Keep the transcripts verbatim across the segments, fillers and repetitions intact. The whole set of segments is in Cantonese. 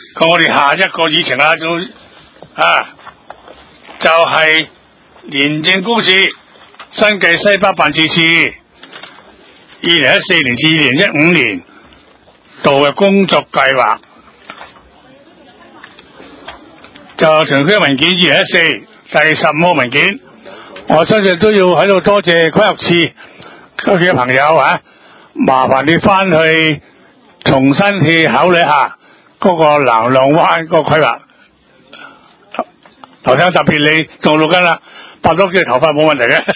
咁我哋下一個議程啦，就啊就係、是、廉政公署新界西北辦事處二零一四年至二零一五年度嘅工作計劃，就城區文件二零一四第十五號文件，我相信都要喺度多謝規劃處嗰幾個朋友啊，麻煩你翻去重新去考慮下嗰個南浪灣嗰個規劃。頭先特別你做錄緊啦，白咗嘅頭髮冇問題嘅。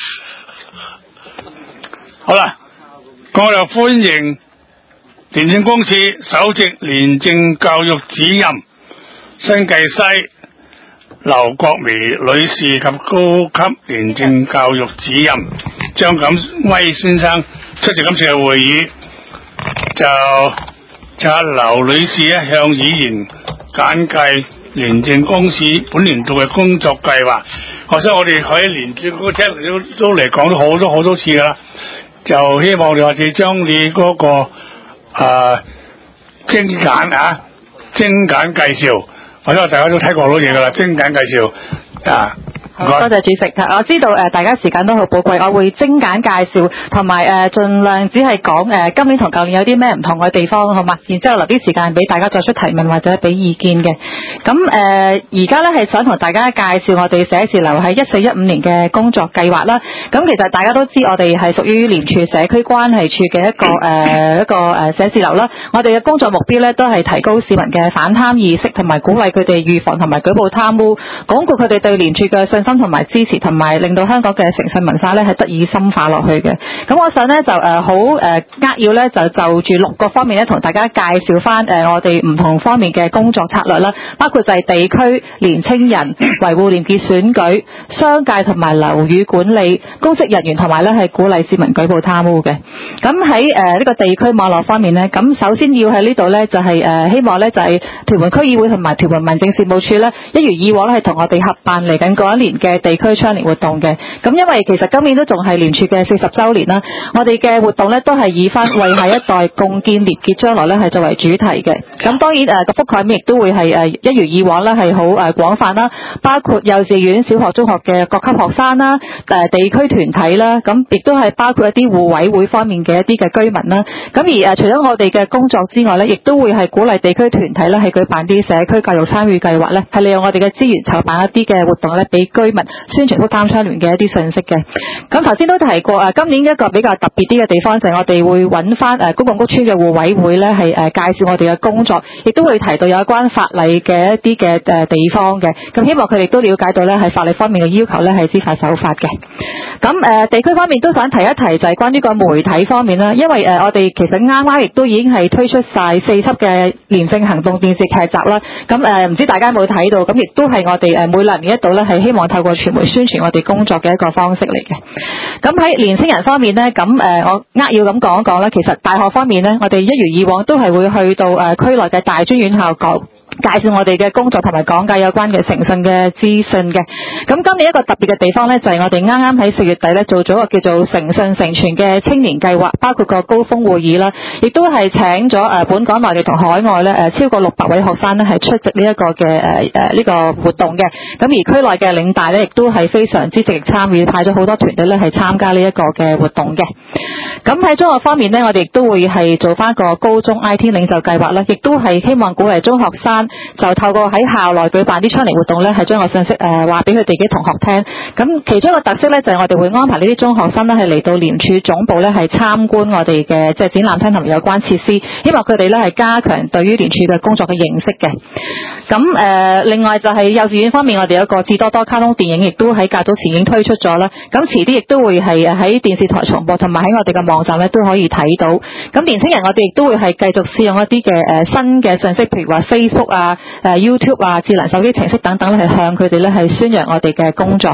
好啦，我就歡迎廉政公署首席廉政教育主任新界西劉國薇女士及高級廉政教育主任張錦威先生出席今次嘅會議，就就阿劉女士咧向議員簡介廉政公署本年度嘅工作計劃。我想我哋喺廉政公署都都嚟講咗好多好多次噶啦，就希望你或者將你嗰、那個誒、呃、精簡啊精簡介紹，我想大家都睇過好多嘢噶啦，精簡介紹啊。 好，多謝主席。我知道誒大家時間都好寶貴，我會精簡介紹，同埋誒盡量只係講誒今年同舊年有啲咩唔同嘅地方，好嘛？然之後留啲時間俾大家作出提問或者俾意見嘅。咁誒而家咧係想同大家介紹我哋寫字樓喺一四一五年嘅工作計劃啦。咁其實大家都知我哋係屬於廉署社區關係處嘅一個誒、呃、一個誒寫字樓啦。我哋嘅工作目標咧都係提高市民嘅反貪意識，同埋鼓勵佢哋預防同埋舉報貪污，鞏固佢哋對廉署嘅信心同埋支持，同埋令到香港嘅誠信文化咧係得以深化落去嘅。咁我想咧就誒好誒扼要咧就就住六個方面咧同大家介紹翻誒我哋唔同方面嘅工作策略啦，包括就係地區、年青人、維護廉潔選舉、商界同埋樓宇管理、公職人員同埋咧係鼓勵市民舉報貪污嘅。咁喺誒呢個地區網絡方面咧，咁首先要喺呢度咧就係誒希望咧就係屯門區議會同埋屯門民政事務處咧，一如以往咧係同我哋合辦嚟緊嗰一年嘅地區倡廉活動嘅。咁因為其實今年都仲係廉署嘅四十週年啦，我哋嘅活動咧都係以翻為下一代共建廉潔將來咧係作為主題嘅。咁當然誒個覆蓋面亦都會係誒一如以往咧係好誒廣泛啦，包括幼稚園、小學、中學嘅各級學生啦，誒地區團體啦，咁亦都係包括一啲互委會方面嘅一啲嘅居民啦。咁而誒除咗我哋嘅工作之外咧，亦都會係鼓勵地區團體咧係舉辦啲社區教育參與計劃咧，係利用我哋嘅資源籌辦一啲嘅活動咧，俾居民宣傳福擔倡廉嘅一啲信息嘅。咁頭先都提過誒，今年一個比較特別啲嘅地方就係我哋會揾翻誒公共屋邨嘅互委會咧，係誒介紹我哋嘅工作，亦都會提到有關法例嘅一啲嘅誒地方嘅。咁希望佢哋都了解到咧係法律方面嘅要求咧係知法守法嘅。咁誒地區方面都想提一提就係關於個媒體方面啦，因為誒我哋其實啱啱亦都已經係推出晒四輯嘅廉政行動電視劇集啦。咁誒唔知大家有冇睇到？咁亦都係我哋誒每兩年一度咧係希望透過傳媒宣傳我哋工作嘅一個方式嚟嘅。咁喺年輕人方面咧，咁誒我扼要咁講一講啦。其實大學方面咧，我哋一如以往都係會去到誒區內嘅大專院校講介紹我哋嘅工作同埋講解有關嘅誠信嘅資訊嘅。咁今年一個特別嘅地方咧，就係我哋啱啱喺四月底咧做咗個叫做誠信成全嘅青年計劃，包括個高峰會議啦，亦都係請咗誒本港內地同海外咧誒超過六百位學生咧係出席呢一個嘅誒誒呢個活動嘅。咁而區內嘅領大咧亦都係非常之積極參與，派咗好多團隊咧係參加呢一個嘅活動嘅。咁喺中學方面咧，我哋亦都會係做翻個高中 I T 領袖計劃啦，亦都係希望鼓勵中學生就透過喺校內舉辦啲倡廉活動咧，係將個信息誒話俾佢哋嘅同學聽。咁其中一個特色咧，就係我哋會安排呢啲中學生咧係嚟到廉署總部咧係參觀我哋嘅即係展覽廳同埋有關設施，希望佢哋咧係加強對於廉署嘅工作嘅認識嘅。咁誒、呃、另外就係幼稚園方面，我哋有一個智多多卡通電影，亦都喺較早前已經推出咗啦。咁遲啲亦都會係喺電視台重播，同埋喺我哋嘅網站咧都可以睇到。咁年輕人我哋亦都會係繼續試用一啲嘅誒新嘅信息，譬如話 Facebook 啊、誒 YouTube 啊、智能手機程式等等咧，係向佢哋咧係宣揚我哋嘅工作嘅。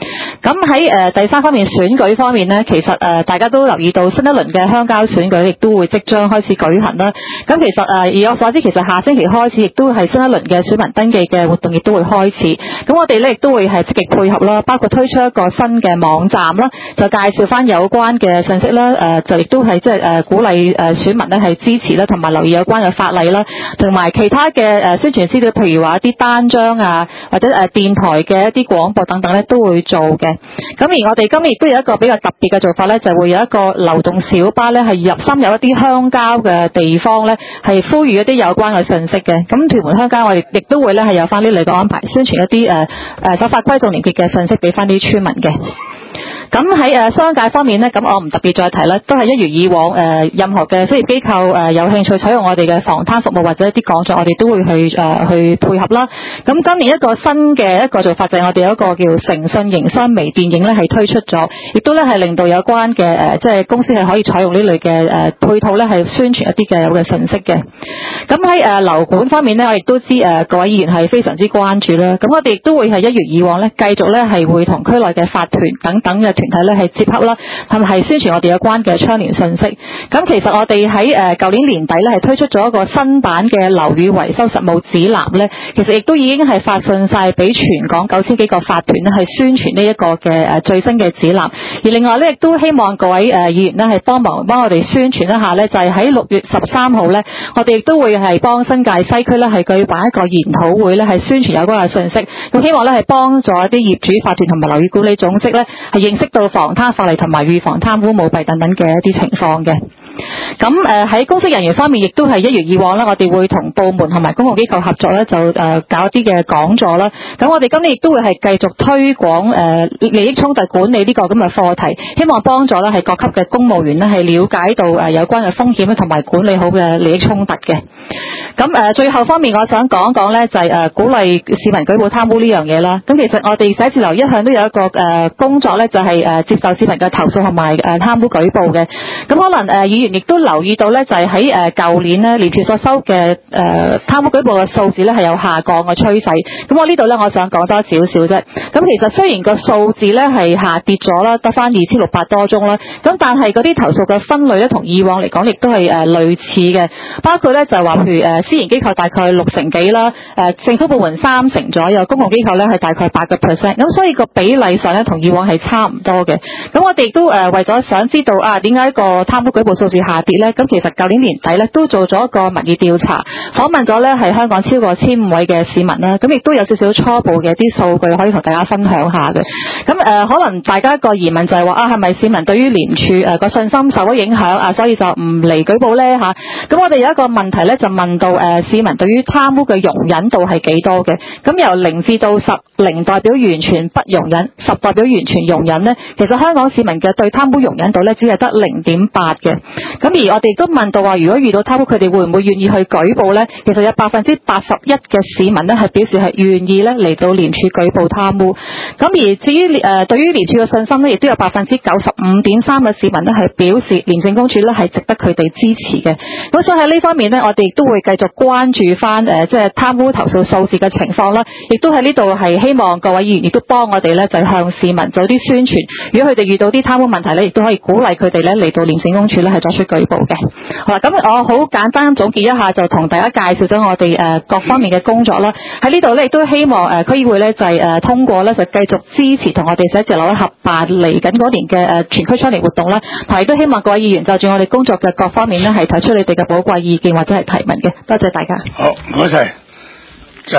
咁喺誒第三方面選舉方面呢，其實誒、呃、大家都留意到新一輪嘅鄉郊選舉亦都會即將開始舉行啦。咁其實誒、呃、以我所知，其實下星期開始亦都係新一輪嘅選民登記嘅活動亦都會開始。咁我哋咧亦都會係積極配合啦，包括推出一個新嘅網站啦，就介紹翻有關嘅信息啦。誒、呃、就亦都係即係誒鼓勵誒選民咧係支持啦，同埋留意有關嘅法例啦，同埋其他嘅誒宣傳資料，譬如話一啲單張啊，或者誒電台嘅一啲廣播等等咧，都會做嘅。咁而我哋今年亦都有一個比較特別嘅做法咧，就會有一個流動小巴咧，係入深入一啲鄉郊嘅地方咧，係呼籲一啲有關嘅信息嘅。咁屯門鄉郊我哋亦都會咧係有翻呢類嘅安排，宣傳一啲誒誒守法規則連結嘅信息俾翻啲村民嘅。咁喺誒商界方面呢，咁我唔特別再提啦，都係一如以往誒、呃，任何嘅商業機構誒、呃、有興趣採用我哋嘅防貪服務或者一啲講座，我哋都會去誒、呃、去配合啦。咁今年一個新嘅一個做法就係我哋有一個叫誠信營商微電影咧係推出咗，亦都咧係令到有關嘅誒、呃、即係公司係可以採用呢類嘅誒、呃、配套咧係宣傳一啲嘅有嘅信息嘅。咁喺誒樓管方面呢，我亦都知誒、呃、各位議員係非常之關注啦。咁我哋亦都會係一如以往咧，繼續咧係會同區內嘅法團等等嘅團體咧係接洽啦，係咪係宣傳我哋有關嘅倡廉信息？咁其實我哋喺誒舊年年底咧係推出咗一個新版嘅樓宇維修實務指南咧，其實亦都已經係發信晒俾全港九千幾個法團咧係宣傳呢一個嘅誒最新嘅指南。而另外咧亦都希望各位誒議員咧係幫忙幫我哋宣傳一下咧，就係喺六月十三號咧，我哋亦都會係幫新界西區咧係舉辦一個研討會咧係宣傳有關嘅信息。咁希望咧係幫助一啲業主法團同埋樓宇管理總職咧係認識到防貪法例同埋預防貪污舞弊等等嘅一啲情況嘅。咁誒喺公職人員方面，亦都係一如以往啦，我哋會同部門同埋公共機構合作咧，就誒、呃、搞一啲嘅講座啦。咁我哋今年亦都會係繼續推廣誒、呃、利益衝突管理呢個咁嘅課題，希望幫助咧係各級嘅公務員咧係了解到誒有關嘅風險同埋管理好嘅利益衝突嘅。咁誒、呃、最後方面，我想講一講咧，就係、是、誒、呃、鼓勵市民舉報貪污呢樣嘢啦。咁其實我哋寫字樓一向都有一個誒、呃、工作咧，就係、是、誒、呃、接受市民嘅投訴同埋誒貪污舉報嘅。咁可能誒、呃、議員亦都留意到咧，就係喺誒舊年咧，廉署所收嘅誒、呃、貪污舉報嘅數字咧係有下降嘅趨勢。咁我呢度咧，我想講多少少啫。咁其實雖然個數字咧係下跌咗啦，得翻二千六百多宗啦。咁但係嗰啲投訴嘅分類咧，同以往嚟講亦都係誒類似嘅，包括咧就係話譬如誒私營機構大概六成幾啦，誒政府部門三成左右，公共機構咧係大概八個 percent。咁所以個比例上咧同以往係差唔多嘅。咁我哋亦都誒為咗想知道啊點解個貪污舉報數字下跌咧？咁其實舊年年底咧都做咗一個民意調查，訪問咗咧係香港超過千五位嘅市民啦。咁亦都有少少初步嘅啲數據可以同大家分享下嘅。咁誒、呃、可能大家一個疑問就係話啊係咪市民對於廉署誒個信心受咗影響啊，所以就唔嚟舉報咧嚇？咁、啊、我哋有一個問題咧就問到誒、呃、市民對於貪污嘅容忍度係幾多嘅？咁由零至到十，零代表完全不容忍，十代表完全容忍呢。其實香港市民嘅對貪污容忍度咧只係得零點八嘅。咁而我哋都問到話，如果遇到貪污，佢哋會唔會願意去舉報呢？其實有百分之八十一嘅市民呢係表示係願意咧嚟到廉署舉報貪污。咁而至於誒、呃、對於廉署嘅信心呢，亦都有百分之九十五點三嘅市民呢係表示廉政公署呢係值得佢哋支持嘅。咁所以喺呢方面呢，我哋亦都會繼續關注翻誒即係貪污投訴數字嘅情況啦。亦都喺呢度係希望各位議員亦都幫我哋呢，就向市民做啲宣傳。如果佢哋遇到啲貪污問題呢，亦都可以鼓勵佢哋呢嚟到廉政公署呢係作出舉報嘅。好啦，咁我好簡單總結一下，就同大家介紹咗我哋誒各方面嘅工作啦。喺呢度呢，亦都希望誒區議會呢，就係誒通過呢，就繼續支持同我哋寫字樓合辦嚟緊嗰年嘅誒全區倡廉活動啦。同埋亦都希望各位議員就住我哋工作嘅各方面呢，係提出你哋嘅寶貴意見或者係提問嘅。多謝大家。 好，唔該晒。就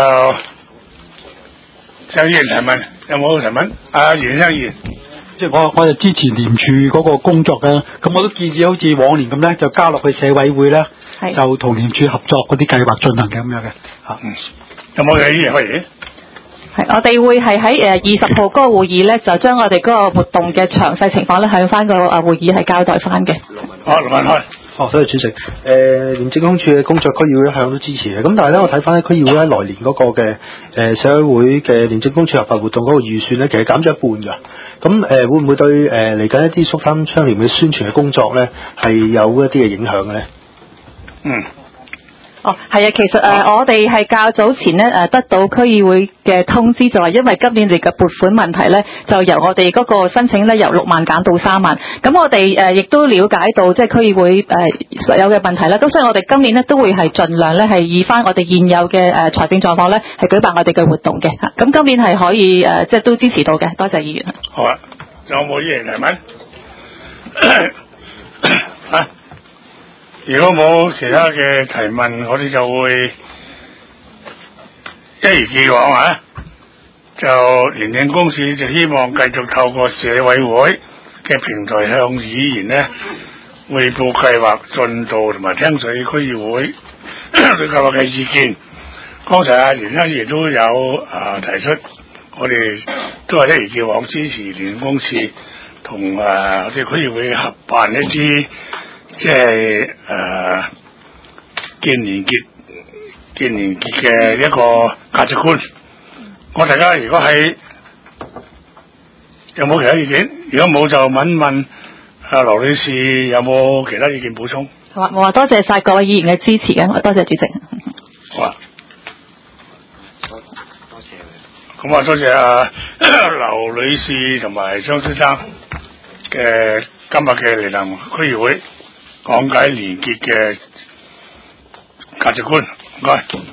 有議員提問，有冇提問？阿袁生議員。 即係我我就支持廉署嗰個工作嘅，咁我都建議好似往年咁咧，就加落去社委會咧，就同廉署合作嗰啲計劃進行嘅咁樣嘅嚇。嗯，有冇有議員可以？ 係，我哋會係喺誒二十號嗰個會議咧，就將我哋嗰個活動嘅詳細情況咧，向翻個誒會議係交代翻嘅。 好，陸文開。 哦，多謝主席。誒、呃，廉政公署嘅工作，區議會一向都支持嘅。咁但係咧，我睇翻咧區議會喺來年嗰個嘅誒、呃、社委會嘅廉政公署合辦活動嗰個預算咧，其實減咗一半㗎。咁誒、呃、會唔會對誒嚟緊一啲肅貪倡廉嘅宣傳嘅工作咧，係有一啲嘅影響嘅咧？ 嗯。 哦，係啊，其實誒、呃啊、我哋係較早前咧誒得到區議會嘅通知，就係因為今年嚟嘅撥款問題咧，就由我哋嗰個申請咧由六萬減到三萬。咁我哋誒亦都了解到即係區議會誒、呃、所有嘅問題啦。咁所以我哋今年咧都會係盡量咧係以翻我哋現有嘅誒財政狀況咧係舉辦我哋嘅活動嘅。咁今年係可以誒、呃、即係都支持到嘅。多謝議員。 好啊，仲有冇議員提問？啊？如果冇其他嘅提問，我哋就會一如既往啊，就廉政公署就希望繼續透過社委會嘅平台向議員咧匯報計劃進度同埋聽取區議會對計劃嘅意見。剛才阿袁生亦都有啊提出，我哋都係一如既往支持廉政公署同啊即係區議會合辦一啲。即係誒建連結建連結嘅一個價值觀。我大家如果係有冇其他意見？如果冇就問問阿羅女士有冇其他意見補充？ 好啊，我話多謝晒各位議員嘅支持嘅，多謝主席。 好啊，多多謝。咁啊，多謝阿劉女士同埋張先生嘅今日嘅嚟臨區議會。講解連結嘅價值觀，唔該。